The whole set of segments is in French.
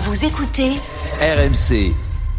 Vous écoutez RMC.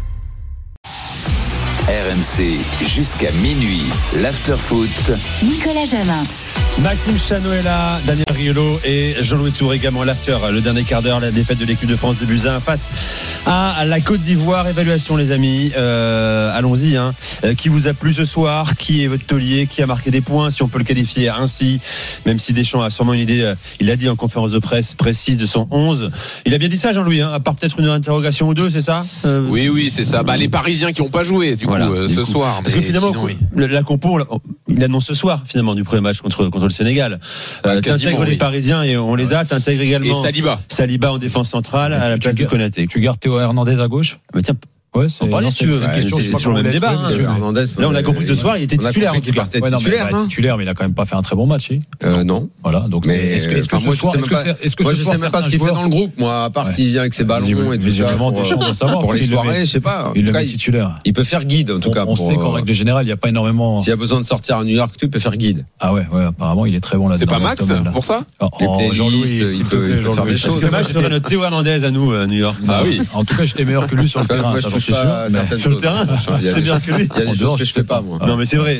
RMC jusqu'à minuit, l'after-foot. Nicolas Jamin. Maxime Chano est là, Daniel Riolo et Jean-Louis Tour également. L'after, le dernier quart d'heure, la défaite de l'équipe de France de Buzyn face à la Côte d'Ivoire. Évaluation les amis, allons-y. Qui vous a plu ce soir? Qui est votre taulier? Qui a marqué des points, si on peut le qualifier ainsi? Même si Deschamps a sûrement une idée, il a dit en conférence de presse précise de son 11. Il a bien dit ça, Jean-Louis, à part peut-être une interrogation ou deux, c'est ça? Oui, c'est ça. Les Parisiens qui n'ont pas joué du coup ce soir. Parce que finalement, la compo, il annonce ce soir finalement du premier match contre le Sénégal. T'intègres les Parisiens et on les a. T'intègres également et Saliba en défense centrale à la place de Konaté. Tu gardes Théo Hernandez à gauche? Tiens. Ouais, on parlait c'est une question, c'est toujours le même débat. Hernandez, là, on a compris que ce soir, il était titulaire. Il partait titulaire, mais il a quand même pas fait un très bon match. Non. Voilà. Donc, est-ce que ce soir, moi, je sais même pas ce qu'il fait dans le groupe, moi, à part s'il vient avec ses ballons et tout ça. Pour les soirées, je sais pas. Il le met titulaire. Il peut faire guide, en tout cas. On sait qu'en règle générale, il n'y a pas énormément. S'il y a besoin de sortir à New York, tu peux faire guide. Ah ouais, apparemment, il est très bon là-dedans. C'est pas Max pour ça? Jean-Louis, il peut faire des choses. C'est Max, c'est notre Théo Hernandez à nous, à New York. Ah oui. En tout cas, j'étais meilleur que lui sur le terrain, ça, je suis sûr. Sur le terrain, c'est bien que lui. Il y a des choses que je fais pas, moi. Non, mais c'est vrai.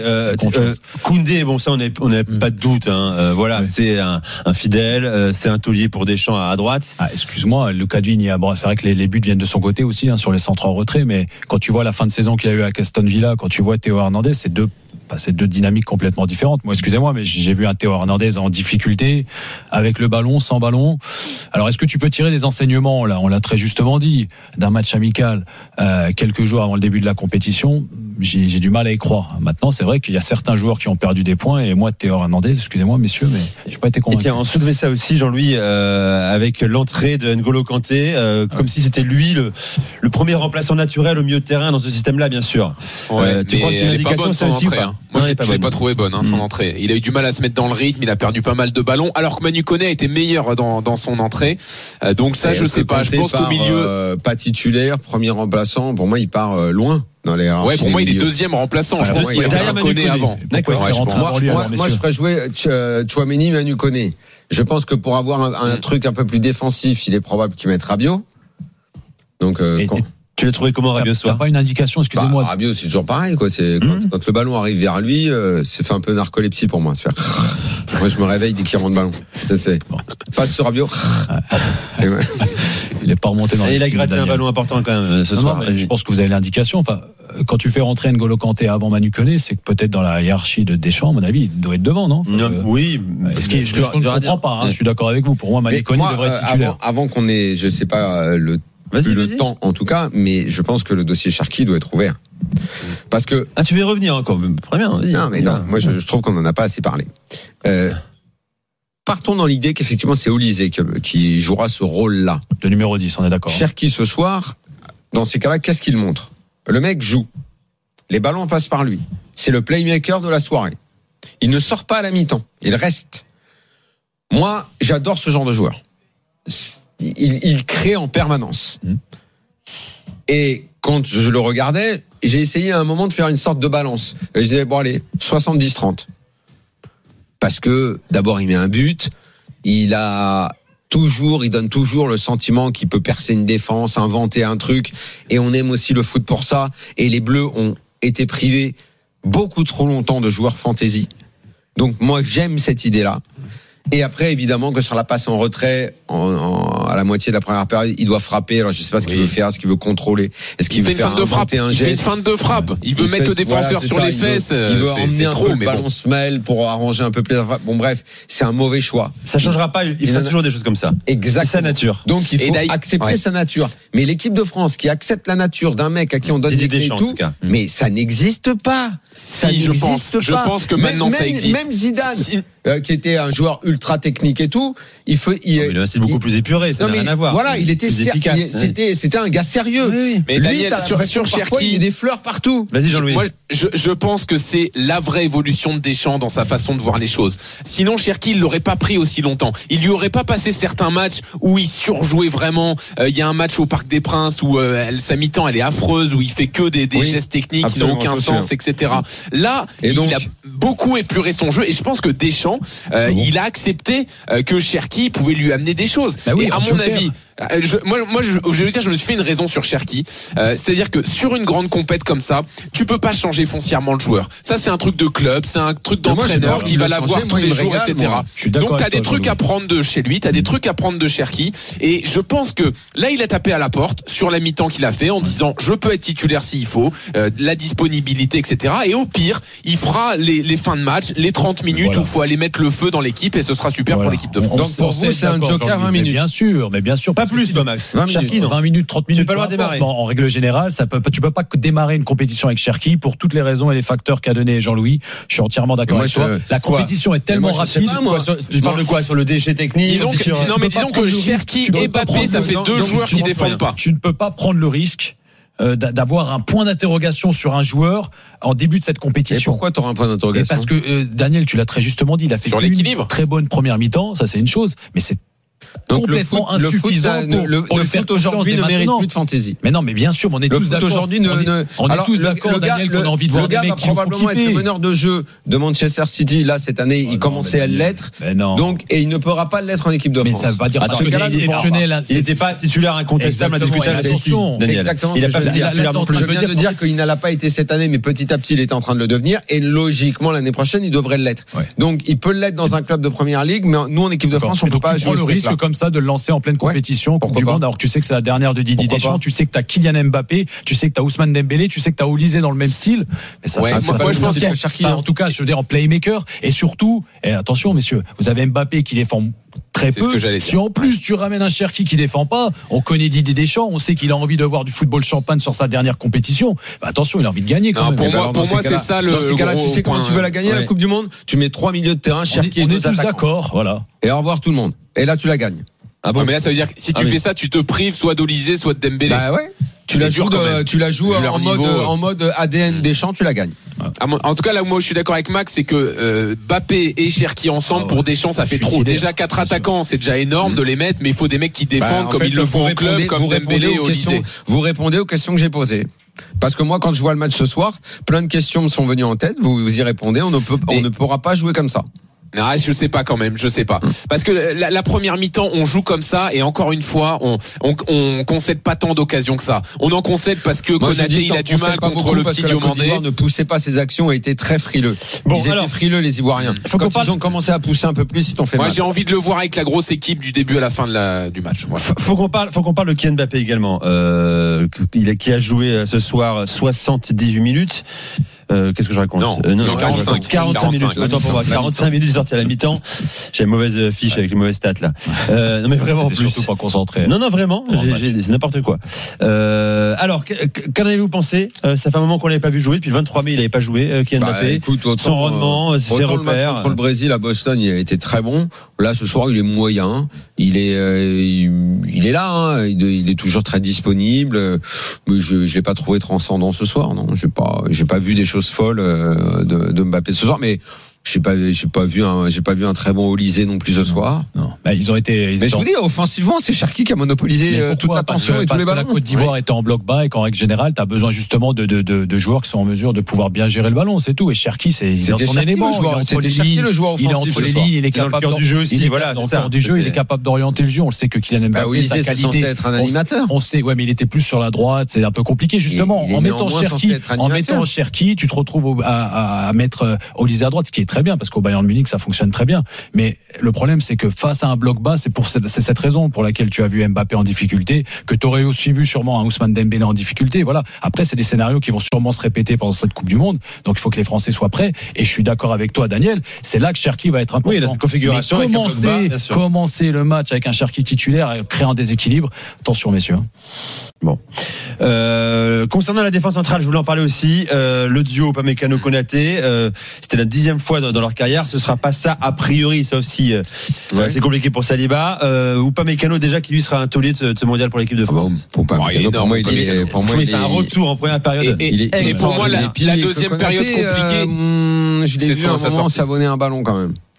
Koundé, bon, ça, on n'a pas de doute. Voilà, c'est un fidèle, c'est un taulier pour Deschamps à droite. Excuse-moi, Lucas Digne, c'est vrai que les buts viennent de son côté aussi, sur les centres en retrait, mais quand tu vois la fin de saison qu'il a eu à Aston Villa, quand tu vois Théo Hernandez, c'est deux dynamiques complètement différentes. Moi, excusez-moi, mais j'ai vu un Théo Hernandez en difficulté, avec le ballon, sans ballon. Alors, est-ce que tu peux tirer des enseignements, là, on l'a très justement dit, d'un match amical, quelques jours avant le début de la compétition? J'ai du mal à y croire. Maintenant, c'est vrai qu'il y a certains joueurs qui ont perdu des points, et moi, Théo Hernandez, excusez-moi, messieurs, mais j'ai pas été convaincu. Et tiens, on soulevait ça aussi, Jean-Louis, avec l'entrée de N'Golo Kanté, comme si c'était lui le premier remplaçant naturel au milieu de terrain dans ce système-là, bien sûr. Tu crois que c'est une indication, ça aussi ou pas? Moi, je l'ai pas trouvé bonne, son entrée. Il a eu du mal à se mettre dans le rythme, il a perdu pas mal de ballons, alors que Manu Koné a été meilleur dans son entrée. Donc ça, je sais pas. Je pense qu'au milieu, pas titulaire, premier remplaçant. Pour moi, il part loin. Pour moi, il est deuxième remplaçant. Je pense qu'il y a Koné avant. Moi, je ferais jouer Tchouaméni, Manu Koné. Je pense que pour avoir un truc un peu plus défensif, il est probable qu'il mette Rabiot. Donc, tu l'as trouvé comment, Rabiot, ce soir? T'as pas une indication, excusez-moi. Rabiot, c'est toujours pareil, quoi. C'est quand le ballon arrive vers lui, c'est fait un peu narcolepsie pour moi. Moi, je me réveille dès qu'il rentre le ballon. Ça se fait. Passe sur Rabiot. Il est pas remonté dans. Et il a gratté un ballon important quand même ce soir. Je pense que vous avez l'indication. Quand tu fais rentrer N'Golo Kanté avant Manu Koné, c'est que peut-être dans la hiérarchie de Deschamps, à mon avis, il doit être devant, non? Oui. Je ne comprends pas. Je suis d'accord avec vous. Pour moi, Manu Koné devrait être titulaire. Avant qu'on ait, je sais pas le temps en tout cas, mais je pense que le dossier Cherki doit être ouvert. Parce que tu veux revenir encore? Très bien. Non, moi je trouve qu'on en a pas assez parlé. Partons dans l'idée qu'effectivement c'est Olysée qui jouera ce rôle-là. Le numéro 10, on est d'accord. Cherki ce soir, dans ces cas-là, qu'est-ce qu'il montre? Le mec joue. Les ballons passent par lui. C'est le playmaker de la soirée. Il ne sort pas à la mi-temps. Il reste. Moi, j'adore ce genre de joueur. Il crée en permanence. Et quand je le regardais, j'ai essayé à un moment de faire une sorte de balance. Je disais, bon allez, 70-30. Parce que d'abord il met un but, il donne toujours le sentiment qu'il peut percer une défense, inventer un truc, et on aime aussi le foot pour ça. Et les Bleus ont été privés beaucoup trop longtemps de joueurs fantasy. Donc moi j'aime cette idée-là. Et après, évidemment, que sur la passe en retrait, à la moitié de la première période, il doit frapper. Alors, je sais pas ce qu'il veut faire, ce qu'il veut contrôler. Est-ce qu'il veut faire un geste? Il fait une feinte de frappe. Il veut mettre le défenseur sur les fesses. Il veut emmener un peu le ballon semelle pour arranger un peu plus. Bon, bref, c'est un mauvais choix. Ça changera pas. Il fera toujours des choses comme ça. Exactement. C'est sa nature. Donc, il faut accepter sa nature. Mais l'équipe de France qui accepte la nature d'un mec à qui on donne des clés et tout, mais ça n'existe pas. Je pense que maintenant ça existe. Même Zidane, qui était un joueur ultra technique et tout, il est aussi beaucoup plus épuré, ça n'a rien à voir. Voilà, il était c'était un gars sérieux. Oui. Mais lui, Daniel, sur Cherki, il y a des fleurs partout. Vas-y, Jean-Louis. Moi, je pense que c'est la vraie évolution de Deschamps dans sa façon de voir les choses. Sinon, Cherki, il l'aurait pas pris aussi longtemps. Il lui aurait pas passé certains matchs où il surjouait vraiment. Il y a un match au Parc des Princes où sa mi-temps elle est affreuse, où il fait que des gestes techniques qui n'ont aucun sens, etc. Là, il a beaucoup épuré son jeu, et je pense que Deschamps, il a accepté que Cherki pouvait lui amener des choses. Bah oui, et à mon avis, Je vais dire, je me suis fait une raison sur Cherki. C'est-à-dire que sur une grande compète comme ça, tu peux pas changer foncièrement le joueur. Ça, c'est un truc de club, c'est un truc d'entraîneur qui va l'avoir tous les jours, etc. Donc, t'as des trucs à prendre de chez lui, t'as des trucs à prendre de Cherki. Et je pense que là, il a tapé à la porte sur la mi-temps qu'il a fait en disant, je peux être titulaire s'il faut, la disponibilité, etc. Et au pire, il fera les fins de match, les 30 minutes où il faut aller mettre le feu dans l'équipe et ce sera super pour l'équipe de France. Donc, pour vous, c'est un joker 20 minutes. Mais bien sûr. Pas plus, Max. 20 minutes, 30 minutes. Tu peux pas le démarrer. En règle générale, tu peux pas démarrer une compétition avec Cherki pour toutes les raisons et les facteurs qu'a donné Jean-Louis. Je suis entièrement d'accord avec toi. La compétition est tellement rapide. Tu parles de quoi? Sur le déchet technique? Disons que Cherki et Mbappé, ça fait deux joueurs qui défendent pas. Tu ne peux pas prendre le risque d'avoir un point d'interrogation sur un joueur en début de cette compétition. Et pourquoi tu auras un point d'interrogation? Parce que Daniel, tu l'as très justement dit, il a fait une très bonne première mi-temps, ça c'est une chose, mais c'est complètement insuffisant pour le foot aujourd'hui ne mérite plus de fantaisie. Mais non, mais bien sûr, on est tous d'accord. Aujourd'hui, on est tous d'accord, Daniel, qu'on a envie de voir des mecs qui vont probablement être le meneur de jeu de Manchester City. Là, cette année, il commençait à l'être. Donc, et il ne pourra pas l'être en équipe de France. Mais ça veut pas dire ce gars-là exceptionnel. Il n'était pas titulaire incontestable à discuter à City. Exactement. Il a pas fait titulaire non plus. Je viens de dire qu'il n'a pas été cette année, mais petit à petit, il est en train de le devenir. Et logiquement, l'année prochaine, il devrait l'être. Donc, il peut l'être dans un club de première ligue, mais nous, en équipe de France, on ne peut pas jouer le risque comme ça de le lancer en pleine compétition Coupe du Monde, alors que tu sais que c'est la dernière de Didier Deschamps, tu sais que t'as Kylian Mbappé, tu sais que t'as Ousmane Dembélé, tu sais que t'as Olysée dans le même style. Mais ça, moi je pense que Cherki, en tout cas, je veux dire en playmaker, et surtout, attention messieurs, vous avez Mbappé qui défend très peu. Si en plus tu ramènes un Cherki qui défend pas, on connaît Didier Deschamps, on sait qu'il a envie de voir du football champagne sur sa dernière compétition. Attention, il a envie de gagner quand même. Pour moi, c'est ça le. Dans ces cas-là, tu sais comment tu veux la gagner la Coupe du Monde? Tu mets 3 milieux de terrain, Cherki et 2 attaquants. D'accord, voilà. Et au revoir tout le monde. Et là, tu la gagnes. Ah bon, mais là ça veut dire que si tu fais ça, tu te prives soit d'Olysée, soit de Dembélé. Bah ouais. Tu la joues en mode ADN Deschamps, tu la gagnes. En tout cas, là où moi je suis d'accord avec Max, c'est que Mbappé et Cherki ensemble pour Deschamps, ça fait trop. Déjà 4 attaquants, c'est déjà énorme de les mettre, mais il faut des mecs qui défendent comme ils le font en club, comme Dembélé et Olysée. Vous répondez aux questions que j'ai posées. Parce que moi, quand je vois le match ce soir, plein de questions me sont venues en tête. Vous y répondez. On ne pourra pas jouer comme ça. Ah, je sais pas quand même, je sais pas. Parce que la première mi-temps, on joue comme ça et encore une fois, on concède pas tant d'occasions que ça. On en concède parce que Konaté, il a du mal contre le petit Diomandé. Ne poussait pas ses actions et était très frileux. Ils étaient frileux, les Ivoiriens. Quand ils ont commencé à pousser un peu plus, ils t'ont fait mal. Moi, j'ai envie de le voir avec la grosse équipe du début à la fin du match. Voilà. Faut qu'on parle de Kylian Mbappé également, qui a joué ce soir 78 minutes. Qu'est-ce que je raconte? Non, 45 minutes. Attends pour moi. 45 minutes sorti à la mi-temps. J'ai une mauvaise fiche avec les mauvaises stats là. Non mais vraiment en plus. Surtout pas concentré. Non vraiment. C'est n'importe quoi. Alors qu'en avez-vous pensé? Ça fait un moment qu'on l'avait pas vu jouer. Depuis le 23 mai, il n'avait pas joué. Kylian Mbappé. Son rendement, ses repères. Le match contre le Brésil à Boston, il a été très bon. Là, ce soir, il est moyen. Il est là. Hein. Il est toujours très disponible. Mais je l'ai pas trouvé transcendant ce soir. Non, j'ai pas vu des choses folles de Mbappé ce soir, mais j'ai pas vu un très bon Olysée non plus ce soir. Non. Bah, ils ont été. Mais je vous dis, offensivement, c'est Cherki qui a monopolisé toute l'attention et tous les ballons. Parce que la Côte d'Ivoire était en bloc bas et qu'en règle générale, t'as besoin justement de joueurs qui sont en mesure de pouvoir bien gérer le ballon, c'est tout. Et Cherki, il est dans son élément. C'était Cherki le joueur offensif. Il est entre les lignes, il est capable dans le cœur du jeu aussi. Voilà, dans le cœur du jeu, il est capable d'orienter le jeu. On le sait que Kylian Mbappé, sa qualité. C'est censé être un animateur. On sait, ouais, mais il était plus sur la droite. C'est un peu compliqué justement. En mettant Cherki, tu te retrouves à mettre Olysée à droite, ce qui est très bien parce qu'au Bayern Munich, ça fonctionne très bien. Mais le problème, c'est que face à un bloc bas, c'est cette raison pour laquelle tu as vu Mbappé en difficulté, que tu aurais aussi vu sûrement un Ousmane Dembélé en difficulté. Voilà. Après, c'est des scénarios qui vont sûrement se répéter pendant cette Coupe du Monde. Donc, il faut que les Français soient prêts. Et je suis d'accord avec toi, Daniel. C'est là que Cherki va être important. Oui, la configuration. Commencer le match avec un Cherki titulaire, créer un déséquilibre. Attention, messieurs. Bon. Concernant la défense centrale, je voulais en parler aussi. Le duo Upamecano-Konaté, c'était la 10e fois dans leur carrière. Ce sera pas ça a priori, sauf si c'est compliqué pour Saliba. Upamecano déjà qui lui sera un taulier de ce mondial pour l'équipe de France. Pour moi, il fait un retour en première période. Et pour moi, la deuxième période compliquée. Je l'ai vu à un moment s'abonner un ballon quand même.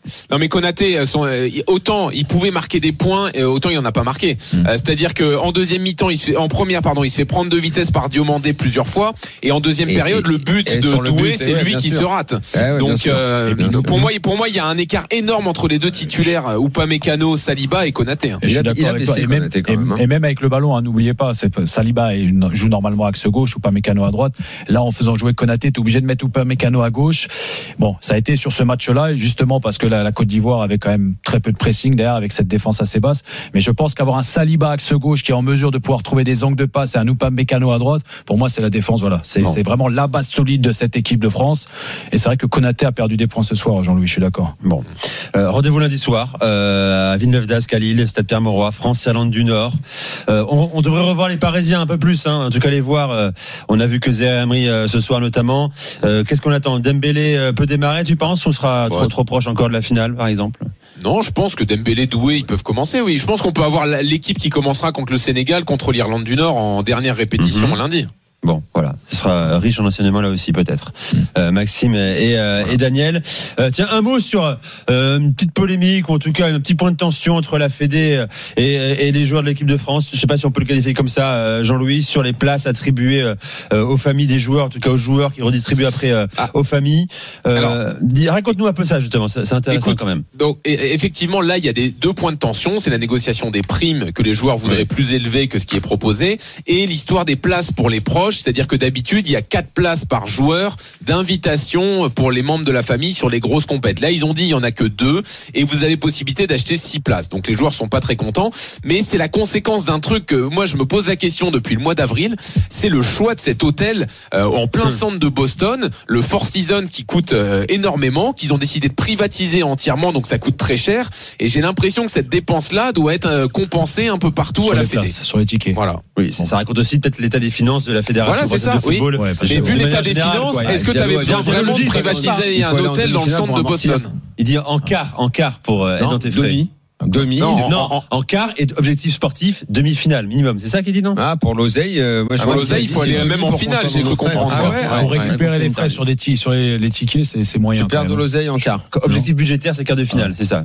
Non mais Konaté, autant il pouvait marquer des points, autant il en a pas marqué. C'est-à-dire que en deuxième mi-temps, il se fait prendre de vitesse par Diomandé plusieurs fois, et en deuxième période, le but de Doué, c'est lui qui se rate. Donc pour moi, il y a un écart énorme entre les deux titulaires, Upamecano, Saliba et Konaté. Je suis d'accord avec toi. Et même avec le ballon, n'oubliez pas, Saliba joue normalement axe gauche, Upamecano à droite. Là, en faisant jouer Konaté, t'es obligé de mettre Upamecano à gauche. Bon, ça a été sur ce match-là, justement parce que la Côte d'Ivoire avait quand même très peu de pressing derrière avec cette défense assez basse. Mais je pense qu'avoir un Saliba axe gauche qui est en mesure de pouvoir trouver des angles de passe et un Upamecano à droite, pour moi, c'est la défense. Voilà, c'est vraiment la base solide de cette équipe de France. Et c'est vrai que Konaté a perdu des points ce soir, Jean-Louis, je suis d'accord. Bon, rendez-vous lundi soir à Villeneuve-d'Ascq, à Lille, Stade Pierre-Mauroy, France-Irlande du Nord. On devrait revoir les Parisiens un peu plus, en tout cas les voir. On a vu que Zaïre Emery ce soir notamment. Qu'est-ce qu'on attend? Dembélé peut démarrer, tu penses, ou sera trop proche encore de la finale, par exemple? Non, je pense que Dembélé, Doué, ils peuvent commencer, oui. Je pense qu'on peut avoir l'équipe qui commencera contre le Sénégal, contre l'Irlande du Nord en dernière répétition lundi. Bon, voilà, ce sera riche en enseignements là aussi peut-être. Maxime et Daniel. Tiens, un mot sur une petite polémique, ou en tout cas un petit point de tension entre la Fédé et les joueurs de l'équipe de France. Je sais pas si on peut le qualifier comme ça, Jean-Louis, sur les places attribuées aux familles des joueurs, en tout cas aux joueurs qui redistribuent après aux familles. Raconte-nous un peu ça justement, c'est intéressant quand même. Donc effectivement, là il y a deux points de tension, c'est la négociation des primes que les joueurs voudraient plus élevées que ce qui est proposé, et l'histoire des places pour les proches. C'est-à-dire que d'habitude, il y a 4 places par joueur d'invitation pour les membres de la famille sur les grosses compètes. Là, ils ont dit il y en a que 2 et vous avez possibilité d'acheter 6 places. Donc les joueurs sont pas très contents, mais c'est la conséquence d'un truc que moi je me pose la question depuis le mois d'avril, c'est le choix de cet hôtel en plein centre de Boston, le Four Seasons, qui coûte énormément, qu'ils ont décidé de privatiser entièrement, donc ça coûte très cher, et j'ai l'impression que cette dépense-là doit être compensée un peu partout sur à la Fédé. Sur les tickets. Voilà. Oui, ça raconte aussi peut-être l'état des finances de la fédération. Voilà, c'est ça, oui. Mais vu l'état des finances, est-ce que tu avais besoin vraiment de privatiser un hôtel dans le centre de Boston? Il dit en quart pour être dans tes frais. Demi. En quart et objectif sportif, demi-finale minimum. C'est ça qu'il dit, non? Pour l'oseille, pour l'oseille, il faut aller même en finale, j'ai cru comprendre. Pour récupérer les frais sur les tickets, c'est moyen. Tu perds de l'oseille en quart. Objectif budgétaire, c'est quart de finale, c'est ça.